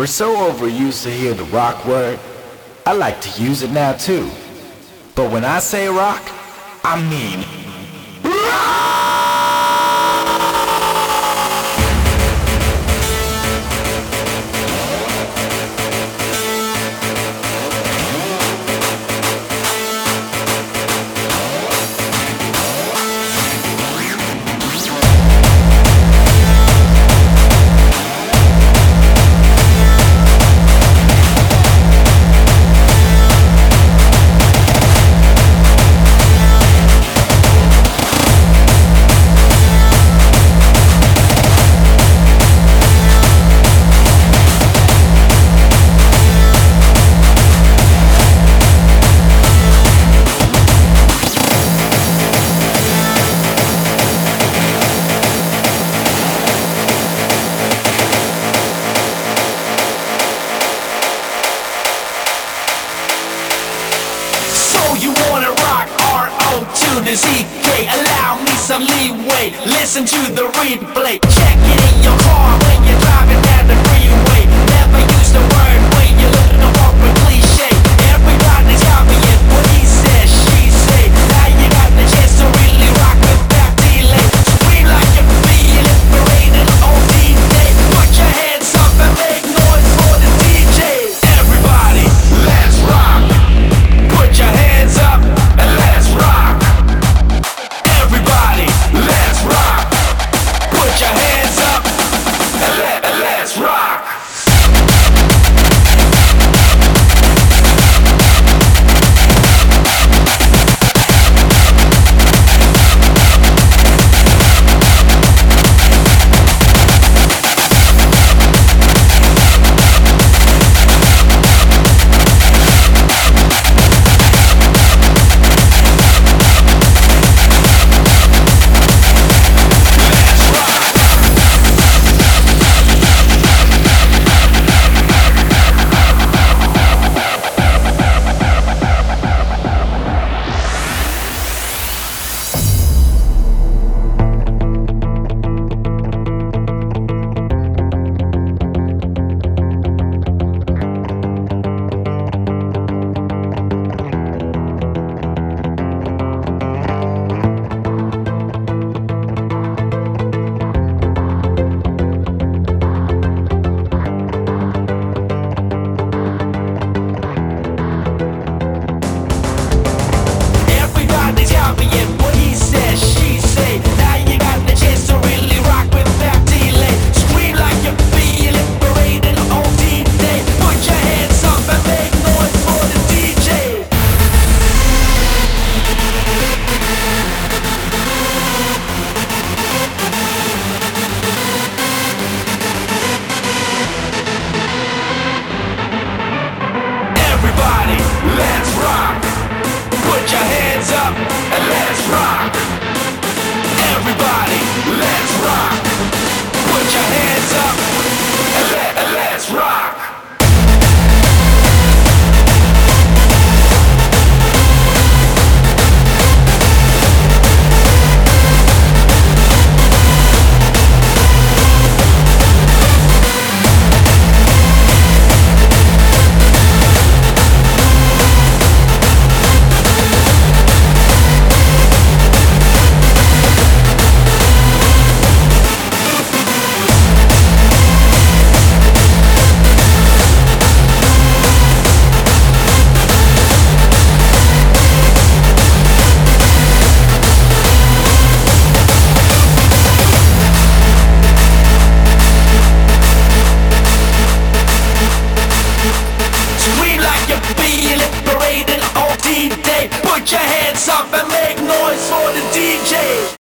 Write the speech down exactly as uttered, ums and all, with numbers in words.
We're so overused to hear the rock word, I like to use it now too. But when I say rock, I mean rock! You wanna rock R O to the Z K. Allow me some leeway. Listen to the replay. Check it in your car when you're driving down the freeway. Never use the word when you're looking to walk with cliche. Everybody's copying what he says, she say. Now you got the chance to really rock without delay. Scream like you feel it, parading on D-Day. Put your hands up and make noise for the D J. Everybody, let's rock. Put your hands up and let's rock. Everybody, let's rock. Put your hands up and, let, and let's rock. Put your hands up and make noise for the D J.